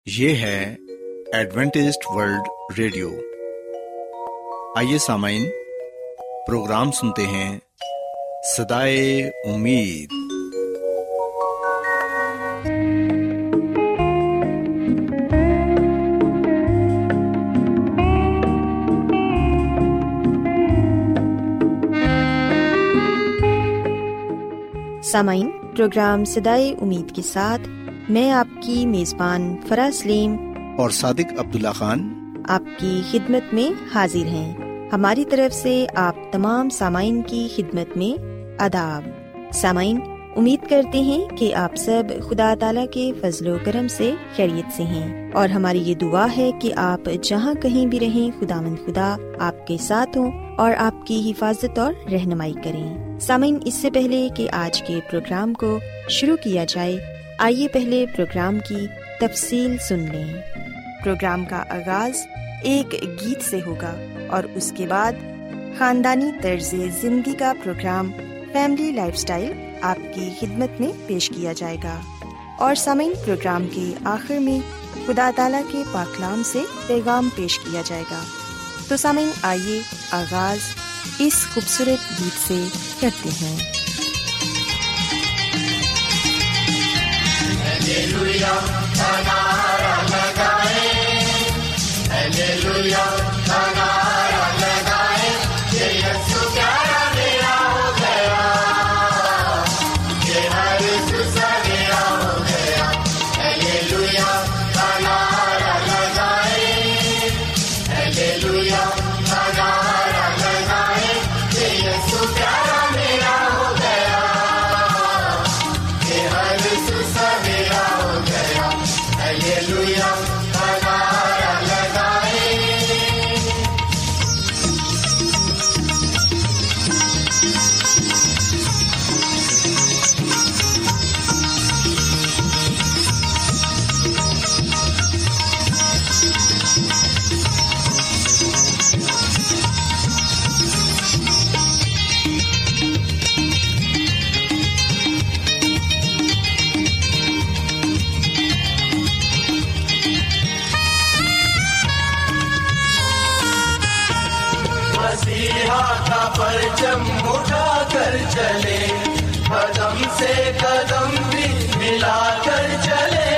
یہ ہے Adventist world radio. آئیے سامعین، پروگرام سنتے ہیں صدائے امید۔ سامعین، پروگرام صدائے امید کے ساتھ میں آپ کی میزبان فرا سلیم اور صادق عبداللہ خان آپ کی خدمت میں حاضر ہیں۔ ہماری طرف سے آپ تمام سامعین کی خدمت میں آداب۔ سامعین، امید کرتے ہیں کہ آپ سب خدا تعالیٰ کے فضل و کرم سے خیریت سے ہیں، اور ہماری یہ دعا ہے کہ آپ جہاں کہیں بھی رہیں، خداوند خدا آپ کے ساتھ ہوں اور آپ کی حفاظت اور رہنمائی کریں۔ سامعین، اس سے پہلے کہ آج کے پروگرام کو شروع کیا جائے، آئیے پہلے پروگرام کی تفصیل سن لیں۔ پروگرام کا آغاز ایک گیت سے ہوگا اور اس کے بعد خاندانی طرز زندگی کا پروگرام فیملی لائف سٹائل آپ کی خدمت میں پیش کیا جائے گا، اور سامعین، پروگرام کے آخر میں خدا تعالیٰ کے پاک کلام سے پیغام پیش کیا جائے گا۔ تو سامعین، آئیے آغاز اس خوبصورت گیت سے کرتے ہیں۔ ہیلیلویا کا نعرہ لگائیں، ہیلیلویا کا نعرہ لگائیں، یہ یسوع پیارا میرا ہو گیا، یہ ہر یسوع میرا ہو گیا۔ ہیلیلویا کا نعرہ لگائیں، ہیلیلویا کا نعرہ لگائیں، یہ یسوع پیارا میرا ہو گیا، یہ ہر یسوع میرا ہو گیا۔ ہیلیلویا کا نعرہ لگائیں۔ مسیحا کا پرچم اٹھا کر چلے، قدم سے قدم بھی ملا کر چلے،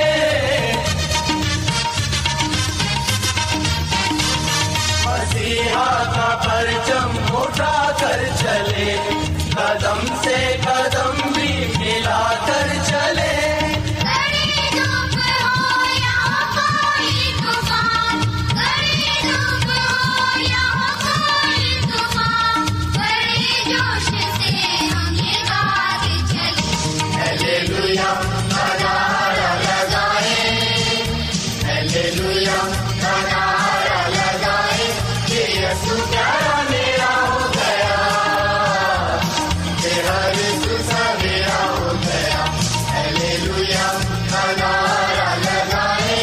مسیحا کا پرچم اٹھا کر چلے، قدم سے قدم بھی ملا کر چلے۔ ہیلیلویا کا نعرہ لگائیں، ہیلیلویا کا نعرہ لگائیں، یہ یسوع پیارا میرا ہو گیا، یہ ہر یسوع میرا ہو گیا۔ ہیلیلویا کا نعرہ لگائیں۔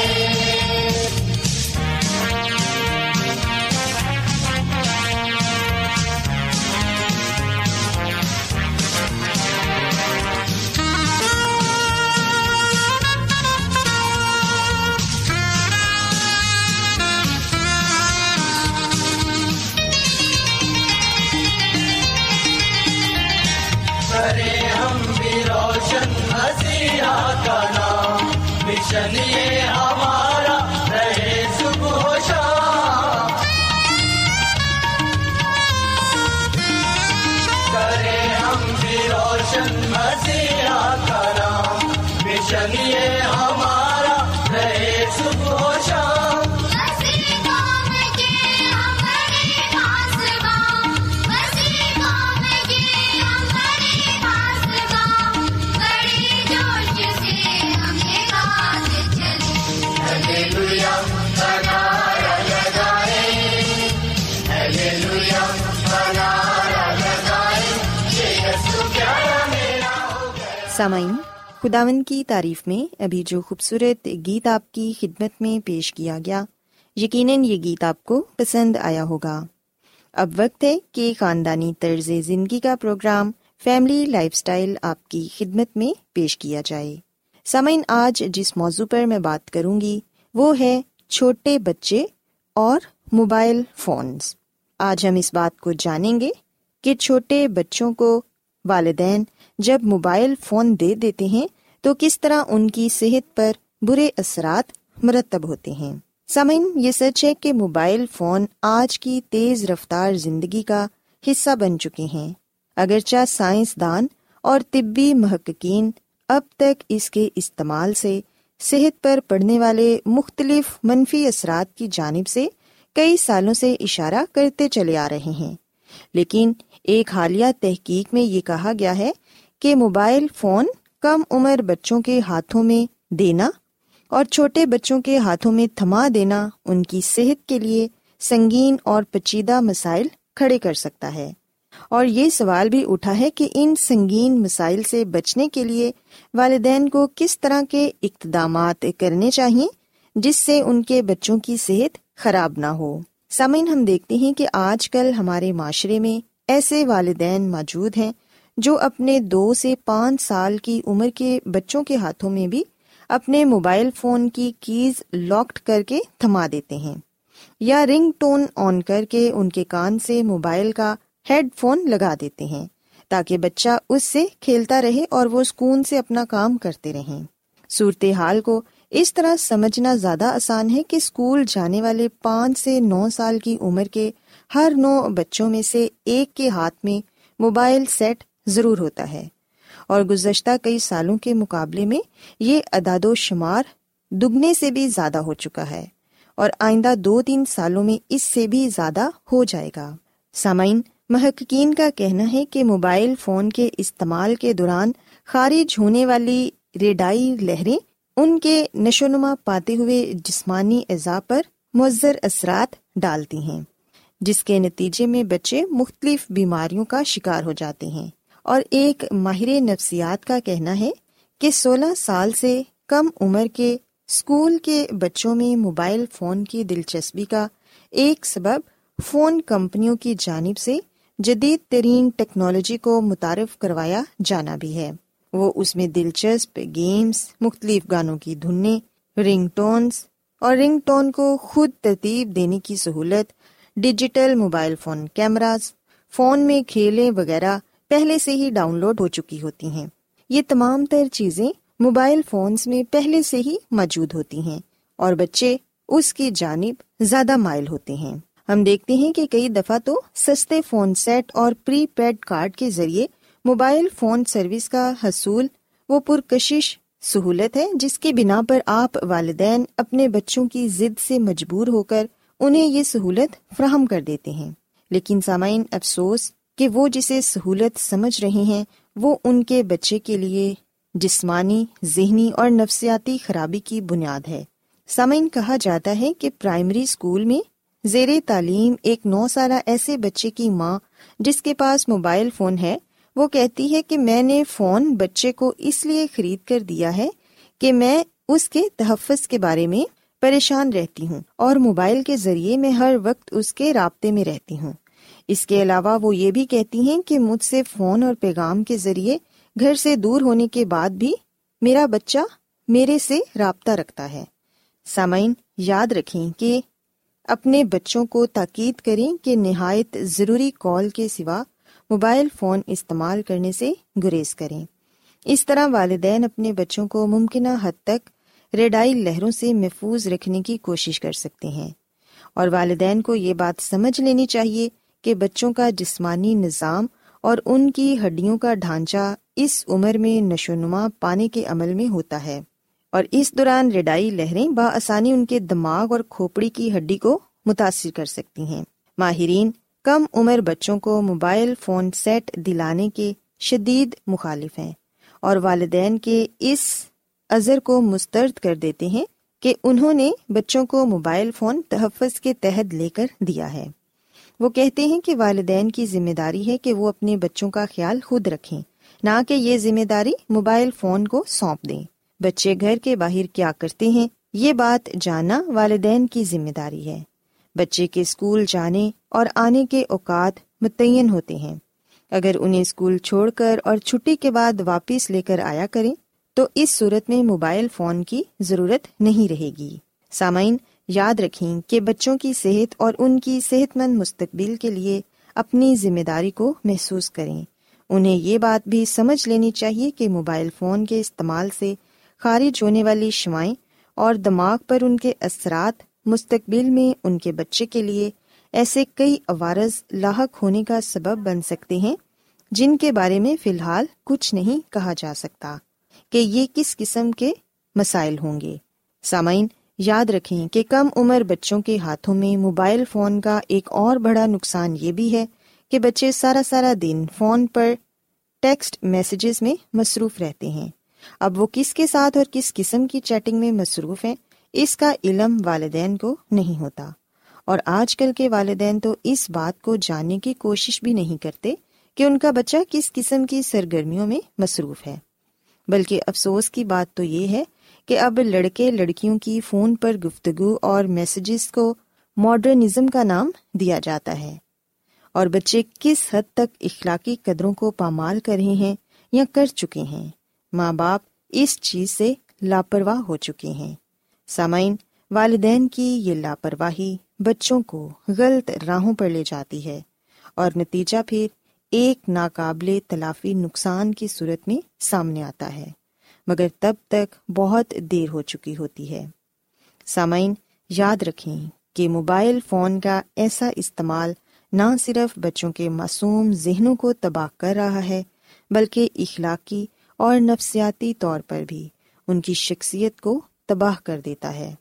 کریں ہم بھی روشن مسیحا کا نام، مشن یہ ہمارا رہے صبح و شام، کریں ہم بھی روشن مسیحا کا نام، مشن یہ ہمارا رہے صبح و شام۔ ہیلیلویا کا نعرہ لگائیں، ہیلیلویا کا نعرہ لگائیں، یہ یسوع پیارا میرا ہو گیا۔ سامعین، خداوند کی تعریف میں ابھی جو خوبصورت گیت آپ کی خدمت میں پیش کیا گیا، یقیناً یہ گیت آپ کو پسند آیا ہوگا۔ اب وقت ہے کہ خاندانی طرز زندگی کا پروگرام فیملی لائف سٹائل آپ کی خدمت میں پیش کیا جائے۔ سامعین، آج جس موضوع پر میں بات کروں گی وہ ہے چھوٹے بچے اور موبائل فونز۔ آج ہم اس بات کو جانیں گے کہ چھوٹے بچوں کو والدین جب موبائل فون دے دیتے ہیں تو کس طرح ان کی صحت پر برے اثرات مرتب ہوتے ہیں۔ سامعین، یہ سچ ہے کہ موبائل فون آج کی تیز رفتار زندگی کا حصہ بن چکے ہیں۔ اگرچہ سائنسدان اور طبی محققین اب تک اس کے استعمال سے صحت پر پڑنے والے مختلف منفی اثرات کی جانب سے کئی سالوں سے اشارہ کرتے چلے آ رہے ہیں، لیکن ایک حالیہ تحقیق میں یہ کہا گیا ہے کہ موبائل فون کم عمر بچوں کے ہاتھوں میں دینا اور چھوٹے بچوں کے ہاتھوں میں تھما دینا ان کی صحت کے لیے سنگین اور پیچیدہ مسائل کھڑے کر سکتا ہے۔ اور یہ سوال بھی اٹھا ہے کہ ان سنگین مسائل سے بچنے کے لیے والدین کو کس طرح کے اقدامات کرنے چاہیے جس سے ان کے بچوں کی صحت خراب نہ ہو۔ سامعین، ہم دیکھتے ہیں کہ آج کل ہمارے معاشرے میں ایسے والدین موجود ہیں جو اپنے 2 سے 5 سال کی عمر کے بچوں کے ہاتھوں میں بھی اپنے موبائل فون کی کیز لاکڈ کر کے تھما دیتے ہیں یا رنگ ٹون آن کر کے ان کے کان سے موبائل کا ہیڈ فون لگا دیتے ہیں تاکہ بچہ اس سے کھیلتا رہے اور وہ سکون سے اپنا کام کرتے رہیں۔ صورتحال کو اس طرح سمجھنا زیادہ آسان ہے کہ اسکول جانے والے 5 سے 9 سال کی عمر کے ہر 9 بچوں میں سے ایک کے ہاتھ میں موبائل سیٹ ضرور ہوتا ہے، اور گزشتہ کئی سالوں کے مقابلے میں یہ اعداد و شمار دگنے سے بھی زیادہ ہو چکا ہے اور آئندہ 2-3 سالوں میں اس سے بھی زیادہ ہو جائے گا۔ سامعین، محققین کا کہنا ہے کہ موبائل فون کے استعمال کے دوران خارج ہونے والی ریڈائی لہریں ان کے نشوونما پاتے ہوئے جسمانی اعضاء پر مضر اثرات ڈالتی ہیں، جس کے نتیجے میں بچے مختلف بیماریوں کا شکار ہو جاتے ہیں۔ اور ایک ماہر نفسیات کا کہنا ہے کہ 16 سال سے کم عمر کے اسکول کے بچوں میں موبائل فون کی دلچسپی کا ایک سبب فون کمپنیوں کی جانب سے جدید ترین ٹیکنالوجی کو متعارف کروایا جانا بھی ہے۔ وہ اس میں دلچسپ گیمز، مختلف گانوں کی دھنیں، رنگ ٹونز اور رنگ ٹون کو خود ترتیب دینے کی سہولت، digital mobile phone cameras, phone میں کھیلیں وغیرہ پہلے سے ہی ڈاؤن لوڈ ہو چکی ہوتی ہیں۔ یہ تمام تر چیزیں موبائل فونز میں پہلے سے ہی موجود ہوتی ہیں اور بچے اس کی جانب زیادہ مائل ہوتے ہیں۔ ہم دیکھتے ہیں کہ کئی دفعہ تو سستے فون سیٹ اور پری پیڈ کارڈ کے ذریعے موبائل فون سروس کا حصول وہ پرکشش سہولت ہے جس کی بنا پر آپ والدین اپنے بچوں کی ضد سے مجبور ہو کر انہیں یہ سہولت فراہم کر دیتے ہیں۔ لیکن سامعین، افسوس کہ وہ جسے سہولت سمجھ رہے ہیں وہ ان کے بچے کے لیے جسمانی، ذہنی اور نفسیاتی خرابی کی بنیاد ہے۔ سامعین، کہا جاتا ہے کہ پرائمری اسکول میں زیر تعلیم ایک 9 سالہ ایسے بچے کی ماں جس کے پاس موبائل فون ہے، وہ کہتی ہے کہ میں نے فون بچے کو اس لیے خرید کر دیا ہے کہ میں اس کے تحفظ کے بارے میں پریشان رہتی ہوں اور موبائل کے ذریعے میں ہر وقت اس کے رابطے میں رہتی ہوں۔ اس کے علاوہ وہ یہ بھی کہتی ہیں کہ مجھ سے فون اور پیغام کے ذریعے گھر سے دور ہونے کے بعد بھی میرا بچہ میرے سے رابطہ رکھتا ہے۔ سامعین، یاد رکھیں کہ اپنے بچوں کو تاکید کریں کہ نہایت ضروری کال کے سوا موبائل فون استعمال کرنے سے گریز کریں۔ اس طرح والدین اپنے بچوں کو ممکنہ حد تک ریڈائی لہروں سے محفوظ رکھنے کی کوشش کر سکتے ہیں، اور والدین کو یہ بات سمجھ لینی چاہیے کہ بچوں کا جسمانی نظام اور ان کی ہڈیوں کا ڈھانچہ اس عمر میں نشوونما پانے کے عمل میں ہوتا ہے، اور اس دوران ریڈائی لہریں بآسانی ان کے دماغ اور کھوپڑی کی ہڈی کو متاثر کر سکتی ہیں۔ ماہرین کم عمر بچوں کو موبائل فون سیٹ دلانے کے شدید مخالف ہیں اور والدین کے اس عذر کو مسترد کر دیتے ہیں کہ انہوں نے بچوں کو موبائل فون تحفظ کے تحت لے کر دیا ہے۔ وہ کہتے ہیں کہ والدین کی ذمہ داری ہے کہ وہ اپنے بچوں کا خیال خود رکھیں، نہ کہ یہ ذمہ داری موبائل فون کو سونپ دیں۔ بچے گھر کے باہر کیا کرتے ہیں یہ بات جاننا والدین کی ذمہ داری ہے۔ بچے کے اسکول جانے اور آنے کے اوقات متعین ہوتے ہیں۔ اگر انہیں اسکول چھوڑ کر اور چھٹی کے بعد واپس لے کر آیا کریں تو اس صورت میں موبائل فون کی ضرورت نہیں رہے گی۔ سامعین، یاد رکھیں کہ بچوں کی صحت اور ان کی صحت مند مستقبل کے لیے اپنی ذمہ داری کو محسوس کریں۔ انہیں یہ بات بھی سمجھ لینی چاہیے کہ موبائل فون کے استعمال سے خارج ہونے والی شعاعیں اور دماغ پر ان کے اثرات مستقبل میں ان کے بچے کے لیے ایسے کئی عوارض لاحق ہونے کا سبب بن سکتے ہیں جن کے بارے میں فی الحال کچھ نہیں کہا جا سکتا کہ یہ کس قسم کے مسائل ہوں گے۔ سامعین، یاد رکھیں کہ کم عمر بچوں کے ہاتھوں میں موبائل فون کا ایک اور بڑا نقصان یہ بھی ہے کہ بچے سارا دن فون پر ٹیکسٹ میسیجز میں مصروف رہتے ہیں۔ اب وہ کس کے ساتھ اور کس قسم کی چیٹنگ میں مصروف ہیں، اس کا علم والدین کو نہیں ہوتا، اور آج کل کے والدین تو اس بات کو جاننے کی کوشش بھی نہیں کرتے کہ ان کا بچہ کس قسم کی سرگرمیوں میں مصروف ہے۔ بلکہ افسوس کی بات تو یہ ہے کہ اب لڑکے لڑکیوں کی فون پر گفتگو اور میسیجز کو ماڈرنزم کا نام دیا جاتا ہے، اور بچے کس حد تک اخلاقی قدروں کو پامال کر رہے ہیں یا کر چکے ہیں، ماں باپ اس چیز سے لاپرواہ ہو چکے ہیں۔ سامعین، والدین کی یہ لاپرواہی بچوں کو غلط راہوں پر لے جاتی ہے، اور نتیجہ پھر ایک ناقابل تلافی نقصان کی صورت میں سامنے آتا ہے، مگر تب تک بہت دیر ہو چکی ہوتی ہے۔ سامعین، یاد رکھیں کہ موبائل فون کا ایسا استعمال نہ صرف بچوں کے معصوم ذہنوں کو تباہ کر رہا ہے، بلکہ اخلاقی اور نفسیاتی طور پر بھی ان کی شخصیت کو تباہ کر دیتا ہے۔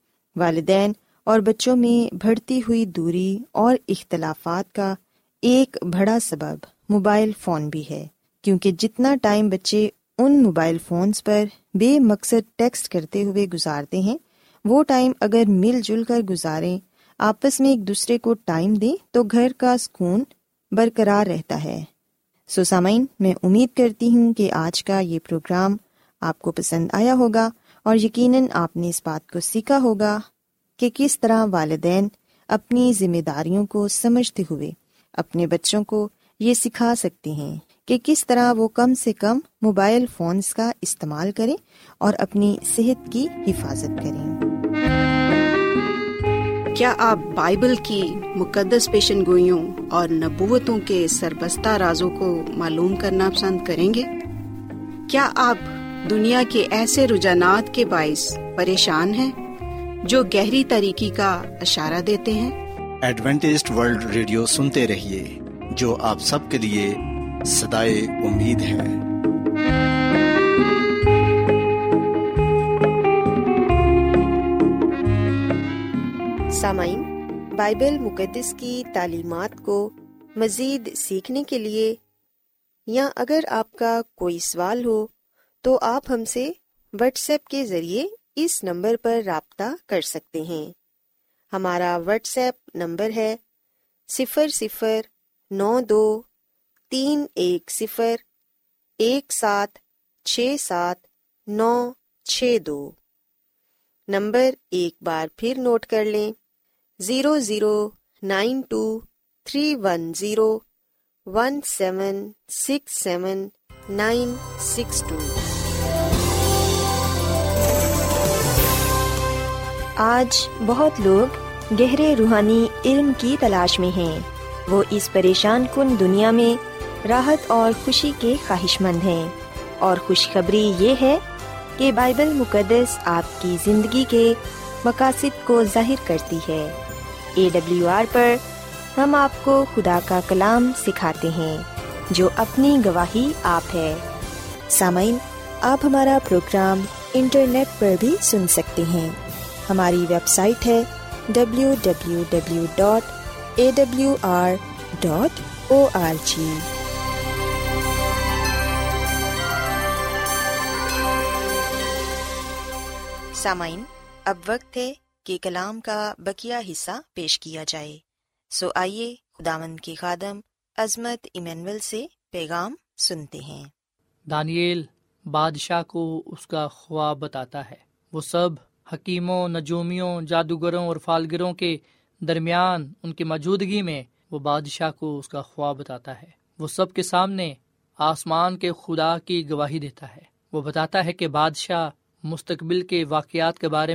والدین اور بچوں میں بڑھتی ہوئی دوری اور اختلافات کا ایک بڑا سبب موبائل فون بھی ہے، کیونکہ جتنا ٹائم بچے ان موبائل فونز پر بے مقصد ٹیکسٹ کرتے ہوئے گزارتے ہیں، وہ ٹائم اگر مل جل کر گزاریں، آپس میں ایک دوسرے کو ٹائم دیں، تو گھر کا سکون برقرار رہتا ہے۔ سامعین، میں امید کرتی ہوں کہ آج کا یہ پروگرام آپ کو پسند آیا ہوگا، اور یقیناً آپ نے اس بات کو سیکھا ہوگا کہ کس طرح والدین اپنی ذمہ داریوں کو سمجھتے ہوئے اپنے بچوں کو یہ سکھا سکتے ہیں کہ کس طرح وہ کم سے کم موبائل فونز کا استعمال کریں اور اپنی صحت کی حفاظت کریں۔ کیا آپ بائبل کی مقدس پیشن گوئیوں اور نبوتوں کے سربستہ رازوں کو معلوم کرنا پسند کریں گے؟ کیا آپ دنیا کے ایسے رجحانات کے باعث پریشان ہیں جو گہری تاریکی کا اشارہ دیتے ہیں؟ ایڈوینٹسٹ ورلڈ ریڈیو سنتے رہیے، جو آپ سب کے لیے صدائے امید ہے۔ سامعین، بائبل مقدس کی تعلیمات کو مزید سیکھنے کے لیے یا اگر آپ کا کوئی سوال ہو تو آپ ہم سے واٹس ایپ کے ذریعے اس نمبر پر رابطہ کر سکتے ہیں۔ ہمارا واٹس ایپ نمبر ہے 009231716762۔ نمبر ایک بار پھر نوٹ کر لیں، 009231716762۔ آج بہت لوگ گہرے روحانی علم کی تلاش میں ہیں۔ وہ اس پریشان کن دنیا میں راحت اور خوشی کے خواہش مند ہیں، اور خوشخبری یہ ہے کہ بائبل مقدس آپ کی زندگی کے مقاصد کو ظاہر کرتی ہے۔ AWR پر ہم آپ کو خدا کا کلام سکھاتے ہیں جو اپنی گواہی آپ ہے۔ سامعین، آپ ہمارا پروگرام انٹرنیٹ پر بھی سن سکتے ہیں۔ ہماری ویب سائٹ ہے www.awr.org۔ سامعین، اب وقت ہے کہ کلام کا بقیہ حصہ پیش کیا جائے۔ آئیے خداوند کے خادم عظمت ایمینول سے پیغام سنتے ہیں۔ دانییل بادشاہ کو اس کا خواب بتاتا ہے۔ وہ سب حکیموں، نجومیوں، جادوگروں اور فالگروں کے درمیان ان کی موجودگی میں وہ بادشاہ کو اس کا خواب بتاتا ہے۔ وہ سب کے سامنے آسمان کے خدا کی گواہی دیتا ہے۔ وہ بتاتا ہے کہ بادشاہ مستقبل کے واقعات کے بارے میں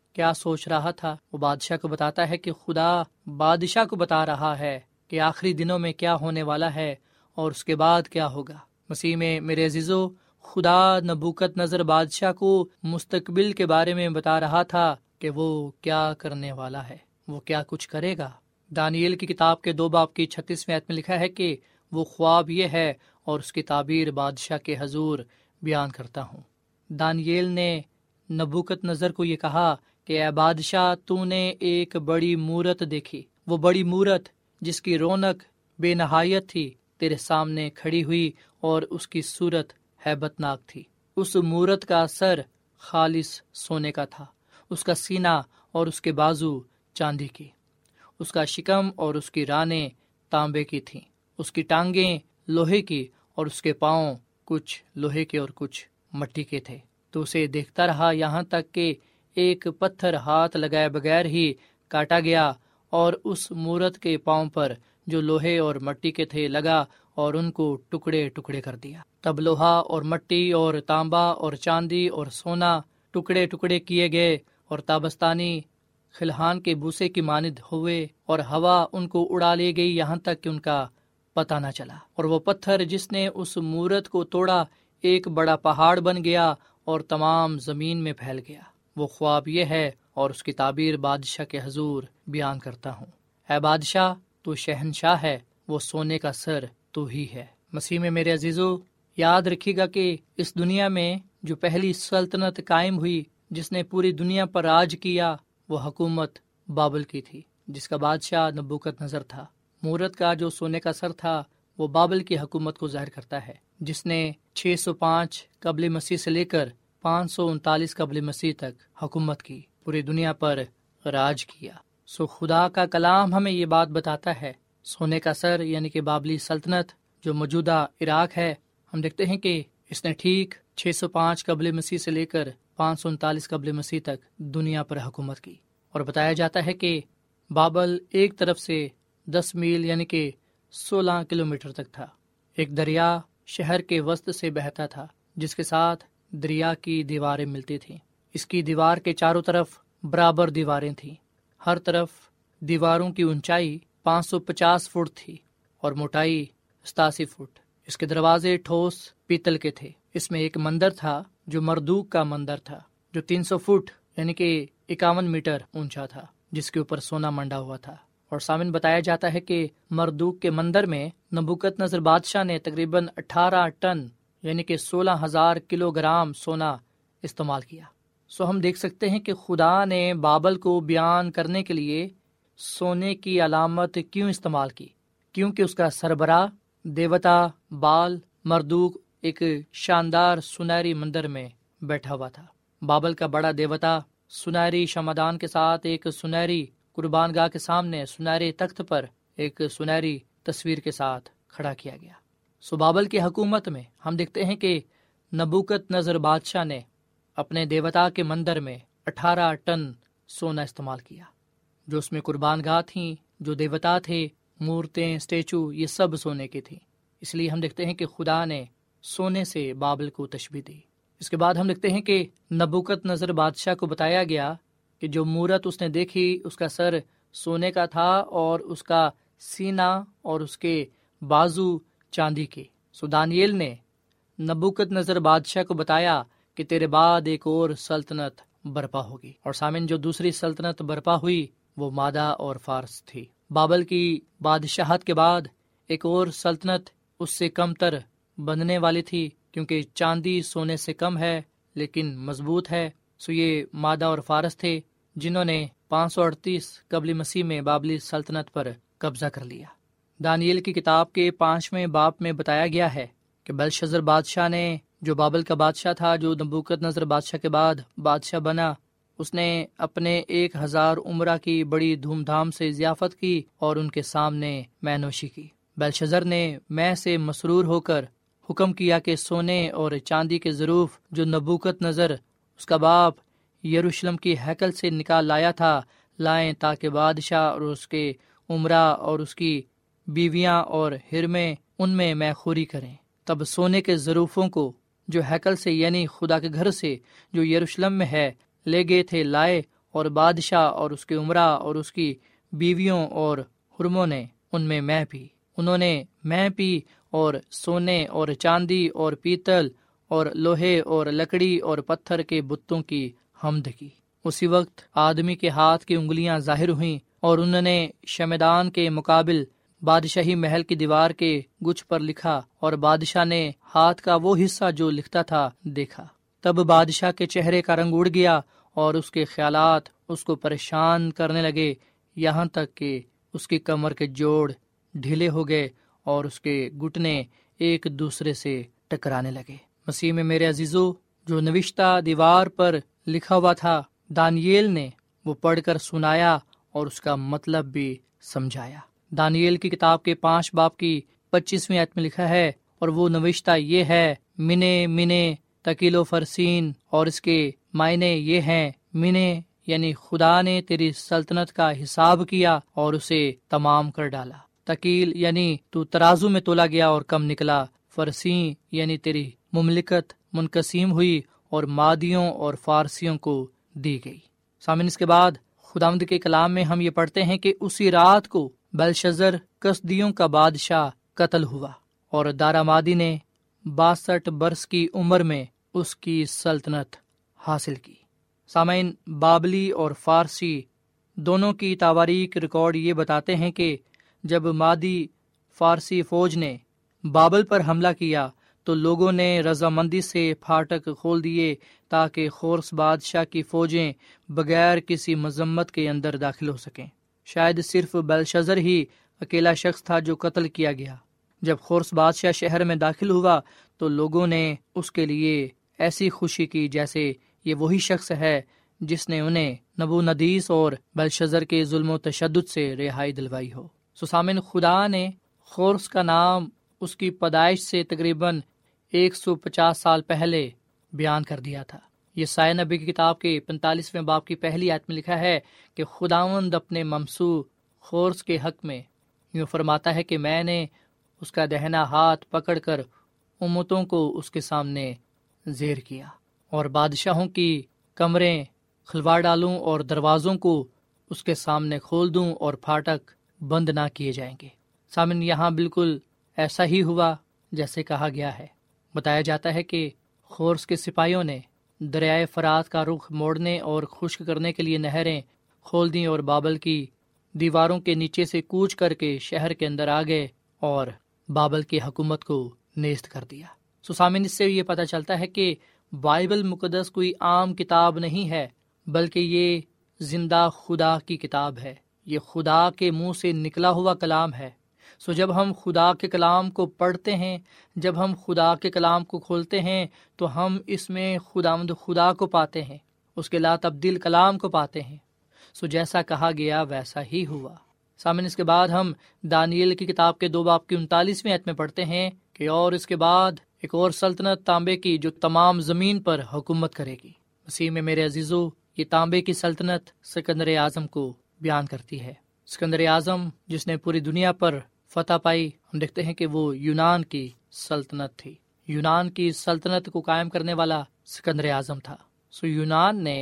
کیا سوچ رہا تھا وہ بادشاہ کو بتاتا ہے کہ خدا بادشاہ کو بتا رہا ہے کہ آخری دنوں میں کیا ہونے والا ہے اور اس کے بعد کیا ہوگا۔ مسیح میں میرے عزیزو، خدا نبوکت نظر بادشاہ کو مستقبل کے بارے میں بتا رہا تھا کہ وہ کیا کرنے والا ہے، وہ کیا کچھ کرے گا۔ دانیل کی کتاب کے 2 باب کی 36ویں آیت میں لکھا ہے کہ وہ خواب یہ ہے اور اس کی تعبیر بادشاہ کے حضور بیان کرتا ہوں۔ دانیل نے نبوکت نظر کو یہ کہا کہ اے بادشاہ، تو نے ایک بڑی مورت دیکھی، وہ بڑی مورت جس کی رونق بے نہایت تھی تیرے سامنے کھڑی ہوئی اور اس کی صورت ہیبت ناک تھی۔ اس مورت کا سر خالص سونے کا تھا، اس کا سینہ اور اس کے بازو چاندی کی، اس کا شکم اور اس کی رانیں تانبے کی تھیں، اس کی ٹانگیں لوہے کی اور اس کے پاؤں کچھ لوہے کے اور کچھ مٹی کے تھے۔ تو اسے دیکھتا رہا یہاں تک کہ ایک پتھر ہاتھ لگائے بغیر ہی کاٹا گیا اور اس مورت کے پاؤں پر جو لوہے اور مٹی کے تھے لگا اور ان کو ٹکڑے ٹکڑے کر دیا۔ تب لوہا اور مٹی اور تانبا اور چاندی اور سونا ٹکڑے ٹکڑے کیے گئے اور تابستانی خلہان کے بوسے کی مانند ہوئے اور ہوا ان کو اڑا لے گئی یہاں تک کہ ان کا پتہ نہ چلا۔ اور وہ پتھر جس نے اس مورت کو توڑا ایک بڑا پہاڑ بن گیا اور تمام زمین میں پھیل گیا۔ وہ خواب یہ ہے اور اس کی تعبیر بادشاہ کے حضور بیان کرتا ہوں۔ اے بادشاہ، تو شہنشاہ ہے، وہ سونے کا سر تو ہی ہے۔ مسیح میں میرے عزیزو، یاد رکھیے گا کہ اس دنیا میں جو پہلی سلطنت قائم ہوئی جس نے پوری دنیا پر راج کیا، وہ حکومت بابل کی تھی، جس کا بادشاہ نبوکت نظر تھا۔ مورت کا جو سونے کا سر تھا وہ بابل کی حکومت کو ظاہر کرتا ہے، جس نے 605 قبل مسیح سے لے کر 539 قبل مسیح تک حکومت کی، پوری دنیا پر راج کیا۔ خدا کا کلام ہمیں یہ بات بتاتا ہے، سونے کا سر یعنی کہ بابلی سلطنت جو موجودہ عراق ہے، ہم دیکھتے ہیں کہ اس نے ٹھیک 605 قبل مسیح سے لے کر 539 قبل مسیح تک دنیا پر حکومت کی۔ اور بتایا جاتا ہے کہ بابل ایک طرف سے 10 میل یعنی کہ 16 کلومیٹر تک تھا۔ ایک دریا شہر کے وسط سے بہتا تھا جس کے ساتھ دریا کی دیواریں ملتی تھیں۔ اس کی دیوار کے چاروں طرف برابر دیواریں تھیں، ہر طرف دیواروں کی اونچائی 550 فٹ تھی اور موٹائی 87 فٹ۔ اس کے دروازے ٹھوس پیتل کے تھے۔ اس میں ایک مندر تھا جو مردوک کا مندر تھا، جو 300 فٹ یعنی کہ 51 میٹر اونچا تھا، جس کے اوپر سونا منڈا ہوا تھا۔ اور سامن بتایا جاتا ہے کہ مردوک کے مندر میں نبوکت نظر بادشاہ نے تقریباً 18 ٹن یعنی کہ 16,000 کلو گرام سونا استعمال کیا۔ ہم دیکھ سکتے ہیں کہ خدا نے بابل کو بیان کرنے کے لیے سونے کی علامت کیوں استعمال کی؟ کیونکہ اس کا سربراہ دیوتا بال مردوک ایک شاندار سنہری مندر میں بیٹھا ہوا تھا۔ بابل کا بڑا دیوتا سنہری شمعدان کے ساتھ ایک سنہری قربان گاہ کے سامنے سنہرے تخت پر ایک سنہری تصویر کے ساتھ کھڑا کیا گیا۔ بابل کی حکومت میں ہم دیکھتے ہیں کہ نبوکت نظر بادشاہ نے اپنے دیوتا کے مندر میں 18 ٹن سونا استعمال کیا۔ جو اس میں قربان گاہ تھیں، جو دیوتا تھے، مورتیں، اسٹیچو، یہ سب سونے کی تھیں۔ اس لیے ہم دیکھتے ہیں کہ خدا نے سونے سے بابل کو تشبیہ دی۔ اس کے بعد ہم دیکھتے ہیں کہ نبوکت نظر بادشاہ کو بتایا گیا کہ جو مورت اس نے دیکھی اس کا سر سونے کا تھا اور اس کا سینہ اور اس کے بازو چاندی کے۔ دانیل نے نبوکت نظر بادشاہ کو بتایا کہ تیرے بعد ایک اور سلطنت برپا ہوگی۔ اور سامن جو دوسری سلطنت برپا ہوئی وہ مادہ اور فارس تھی۔ بابل کی بادشاہت کے بعد ایک اور سلطنت اس سے کم تر بننے والی تھی، کیونکہ چاندی سونے سے کم ہے لیکن مضبوط ہے۔ یہ مادہ اور فارس تھے جنہوں نے 538 قبل مسیح میں بابلی سلطنت پر قبضہ کر لیا۔ دانیل کی کتاب کے 5ویں باب میں بتایا گیا ہے کہ بلشزر بادشاہ نے، جو بابل کا بادشاہ تھا، جو نبوکت نظر بادشاہ کے بعد بادشاہ بنا، اس نے اپنے 1000 عمرہ کی بڑی دھوم دھام سے ضیافت کی اور ان کے سامنے مے نوشی کی۔ بلشزر نے مے سے مسرور ہو کر حکم کیا کہ سونے اور چاندی کے ظروف جو نبوکت نظر اس کا باپ یروشلم کی ہیکل سے نکال لایا تھا لائیں، تاکہ بادشاہ اور اس کے عمرہ اور اس کی بیویاں اور حرمیں ان میں میخوری کریں۔ تب سونے کے ظروفوں کو جو ہیکل سے یعنی خدا کے گھر سے جو یروشلم میں ہے لے گئے تھے لائے اور بادشاہ اور اس کے عمرا اور اس کی بیویوں اور حرموں نے ان میں مے پی۔ انہوں نے مے پی اور سونے اور چاندی اور پیتل اور لوہے اور لکڑی اور پتھر کے بتوں کی حمد کی۔ اسی وقت آدمی کے ہاتھ کی انگلیاں ظاہر ہوئیں اور انہوں نے شمعدان کے مقابل بادشاہی محل کی دیوار کے گچھ پر لکھا، اور بادشاہ نے ہاتھ کا وہ حصہ جو لکھتا تھا دیکھا۔ تب بادشاہ کے چہرے کا رنگ اڑ گیا اور اس کے خیالات اس کو پریشان کرنے لگے، یہاں تک کہ اس کی کمر کے جوڑ ڈھیلے ہو گئے اور اس کے گھٹنے ایک دوسرے سے ٹکرانے لگے۔ مسیح میں میرے عزیزو، جو نوشتہ دیوار پر لکھا ہوا تھا دانییل نے وہ پڑھ کر سنایا اور اس کا مطلب بھی سمجھایا۔ دانییل کی کتاب کے 5 باب کی 25ویں آیت میں لکھا ہے، اور وہ نوشتہ یہ ہے، منے منے تکیل و فرسین، اور اس کے معنی یہ ہیں، منے یعنی خدا نے تیری سلطنت کا حساب کیا اور اسے تمام کر ڈالا۔ تکیل یعنی تو ترازو میں تولا گیا اور کم نکلا۔ فرسین یعنی تیری مملکت منقسم ہوئی اور مادیوں اور فارسیوں کو دی گئی۔ سامن اس کے بعد خداوند کے کلام میں ہم یہ پڑھتے ہیں کہ اسی رات کو بلشزر کسدیوں کا بادشاہ قتل ہوا، اور دارامادی نے 62 برس کی عمر میں اس کی سلطنت حاصل کی۔ سامعین، بابلی اور فارسی دونوں کی تواریخ ریکارڈ یہ بتاتے ہیں کہ جب مادی فارسی فوج نے بابل پر حملہ کیا تو لوگوں نے رضامندی سے پھاٹک کھول دیے تاکہ خورس بادشاہ کی فوجیں بغیر کسی مذمت کے اندر داخل ہو سکیں۔ شاید صرف بلشزر ہی اکیلا شخص تھا جو قتل کیا گیا۔ جب خورس بادشاہ شہر میں داخل ہوا تو لوگوں نے اس کے لیے ایسی خوشی کی جیسے یہ وہی شخص ہے جس نے انہیں نبوندیس اور بلشزر کے ظلم و تشدد سے رہائی دلوائی ہو۔ سامن، خدا نے خورس کا نام اس کی پیدائش سے تقریباً 150 سال پہلے بیان کر دیا تھا۔ یہ سایہ نبی کی کتاب کے 45ویں باب کی پہلی آیت میں لکھا ہے کہ خداوند اپنے ممسوح خورس کے حق میں یوں فرماتا ہے کہ میں نے اس کا دہنا ہاتھ پکڑ کر امتوں کو اس کے سامنے زیر کیا، اور بادشاہوں کی کمریں کھلوا ڈالوں اور دروازوں کو اس کے سامنے کھول دوں اور پھاٹک بند نہ کیے جائیں گے۔ سامن، یہاں بالکل ایسا ہی ہوا جیسے کہا گیا ہے۔ بتایا جاتا ہے کہ خورس کے سپاہیوں نے دریائے فرات کا رخ موڑنے اور خشک کرنے کے لیے نہریں کھول دیں اور بابل کی دیواروں کے نیچے سے کوچ کر کے شہر کے اندر آ گئے اور بابل کی حکومت کو نیست کر دیا۔ سامعین، اس سے یہ پتہ چلتا ہے کہ بائبل مقدس کوئی عام کتاب نہیں ہے، بلکہ یہ زندہ خدا کی کتاب ہے۔ یہ خدا کے منہ سے نکلا ہوا کلام ہے۔ جب ہم خدا کے کلام کو پڑھتے ہیں، جب ہم خدا کے کلام کو کھولتے ہیں تو ہم اس میں خداوند خدا کو پاتے ہیں، اس کے لا تبدیل کلام کو پاتے ہیں۔ جیسا کہا گیا ویسا ہی ہوا۔ سامن، اس کے بعد ہم دانییل کی کتاب کے 2 باب کی 39ویں آیت میں پڑھتے ہیں کہ اور اس کے بعد ایک اور سلطنت تانبے کی جو تمام زمین پر حکومت کرے گی۔ مسیح میں میرے عزیزو، یہ تانبے کی سلطنت سکندر اعظم کو بیان کرتی ہے۔ سکندر اعظم جس نے پوری دنیا پر فتح پائی، ہم دیکھتے ہیں کہ وہ یونان کی سلطنت تھی۔ یونان کی سلطنت کو قائم کرنے والا سکندر اعظم تھا۔ یونان نے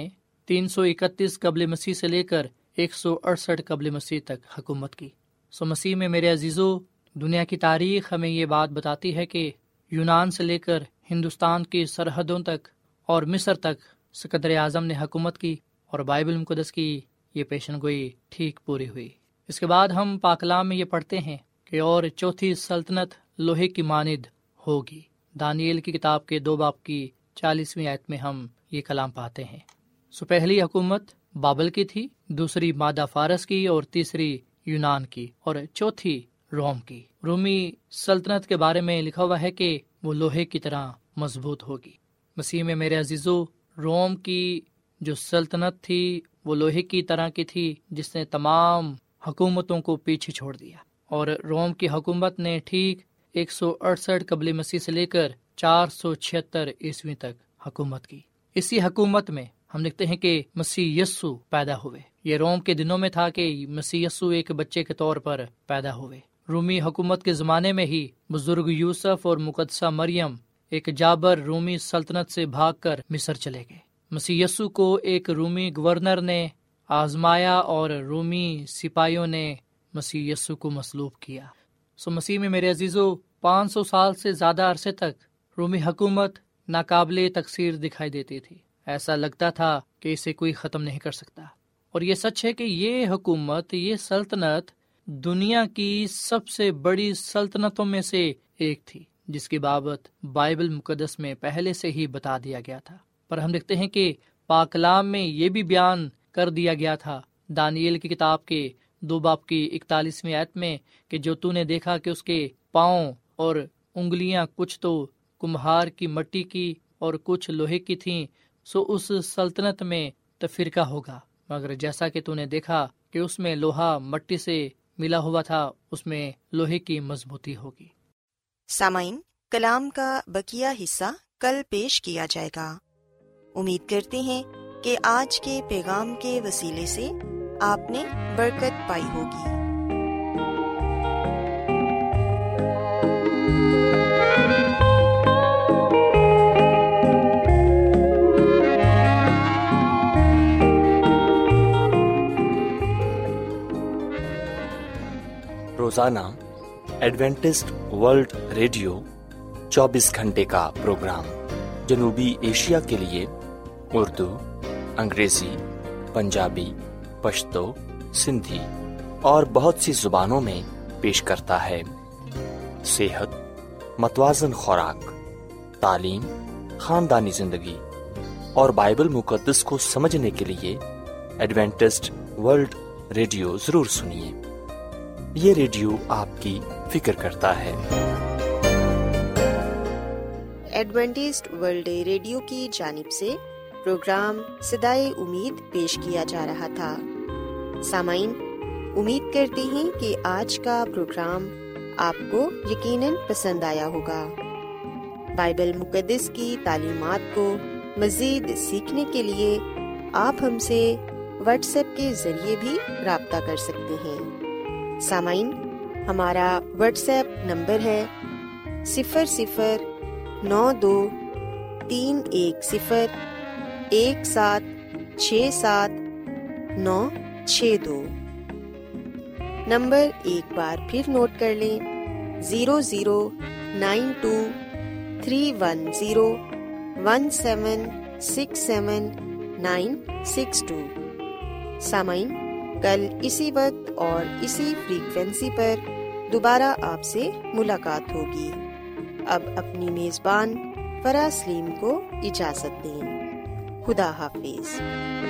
331 قبل مسیح سے لے کر 168 قبل مسیح تک حکومت کی۔ مسیح میں میرے عزیزو، دنیا کی تاریخ ہمیں یہ بات بتاتی ہے کہ یونان سے لے کر ہندوستان کی سرحدوں تک اور مصر تک سکندر اعظم نے حکومت کی، اور بائبل مقدس کی یہ پیشن گوئی ٹھیک پوری ہوئی۔ اس کے بعد ہم پاک کلام میں یہ پڑھتے ہیں کہ اور چوتھی سلطنت لوہے کی مانند ہوگی۔ دانییل کی کتاب کے 2 باب کی 40ویں آیت میں ہم یہ کلام پاتے ہیں۔ پہلی حکومت بابل کی تھی، دوسری مادہ فارس کی، اور تیسری یونان کی، اور چوتھی روم کی۔ رومی سلطنت کے بارے میں لکھا ہوا ہے کہ وہ لوہے کی طرح مضبوط ہوگی۔ مسیح میں میرے عزیزو، روم کی جو سلطنت تھی وہ لوہے کی طرح کی تھی جس نے تمام حکومتوں کو پیچھے چھوڑ دیا، اور روم کی حکومت نے ٹھیک 168 قبل مسیح سے لے کر 476 عیسوی تک حکومت کی۔ اسی حکومت میں ہم دیکھتے ہیں کہ مسیح یسوع پیدا ہوئے۔ یہ روم کے دنوں میں تھا کہ مسیح یسوع ایک بچے کے طور پر پیدا ہوئے۔ رومی حکومت کے زمانے میں ہی بزرگ یوسف اور مقدسہ مریم ایک جابر رومی سلطنت سے بھاگ کر مصر چلے گئے۔ مسیح یسوع کو ایک رومی گورنر نے آزمایا اور رومی سپاہیوں نے مسیح یسوع کو مصلوب کیا۔ مسیح میں میرے عزیزو 500 سال سے زیادہ عرصے تک رومی حکومت ناقابل تکثیر دکھائی دیتی تھی۔ ایسا لگتا تھا کہ اسے کوئی ختم نہیں کر سکتا، اور یہ سچ ہے کہ یہ حکومت، یہ سلطنت دنیا کی سب سے بڑی سلطنتوں میں سے ایک تھی، جس کی بابت بائبل مقدس میں پہلے سے ہی بتا دیا گیا تھا۔ پر ہم دیکھتے ہیں کہ پاک کلام میں یہ بھی بیان کر دیا گیا تھا دانیل کی کتاب کے 2 باب کی 41ویں آیت میں کہ جو تو نے دیکھا کہ اس کے پاؤں اور انگلیاں کچھ تو کمہار کی مٹی کی اور کچھ لوہے کی تھیں، سو اس سلطنت میں تفرقہ ہوگا، مگر جیسا کہ تو نے دیکھا کہ اس میں لوہا مٹی سے ملا ہوا تھا، اس میں لوہے کی مضبوطی ہوگی۔ سامعین، کلام کا بقیہ حصہ کل پیش کیا جائے گا۔ امید کرتے ہیں کہ آج کے پیغام کے وسیلے سے آپ نے برکت پائی ہوگی۔ روزانہ ایڈوینٹسٹ ورلڈ ریڈیو 24 گھنٹے کا پروگرام جنوبی ایشیا کے لیے اردو، انگریزی، پنجابی، پشتو، سندھی اور بہت سی زبانوں میں پیش کرتا ہے۔ صحت، متوازن خوراک، تعلیم، خاندانی زندگی اور بائبل مقدس کو سمجھنے کے لیے ایڈوینٹسٹ ورلڈ ریڈیو ضرور سنیے۔ یہ ریڈیو آپ کی فکر کرتا ہے۔ ایڈوینٹسٹ ورلڈ ریڈیو کی جانب سے پروگرام صدائے امید پیش کیا جا رہا تھا۔ سامعین، امید کرتے ہیں کہ آج کا پروگرام آپ کو یقیناً پسند آیا ہوگا۔ بائبل مقدس کی تعلیمات کو مزید سیکھنے کے لیے آپ ہم سے واٹس ایپ کے ذریعے بھی رابطہ کر سکتے ہیں۔ سامعین، ہمارا واٹس ایپ نمبر ہے 0092317167962962۔ نمبر ایک بار پھر نوٹ کر لیں، 0092317167962962۔ سامعین، کل اسی وقت اور اسی فریکوینسی پر دوبارہ آپ سے ملاقات ہوگی۔ اب اپنی میزبان فرا سلیم کو اجازت دیں۔ خدا حافظ۔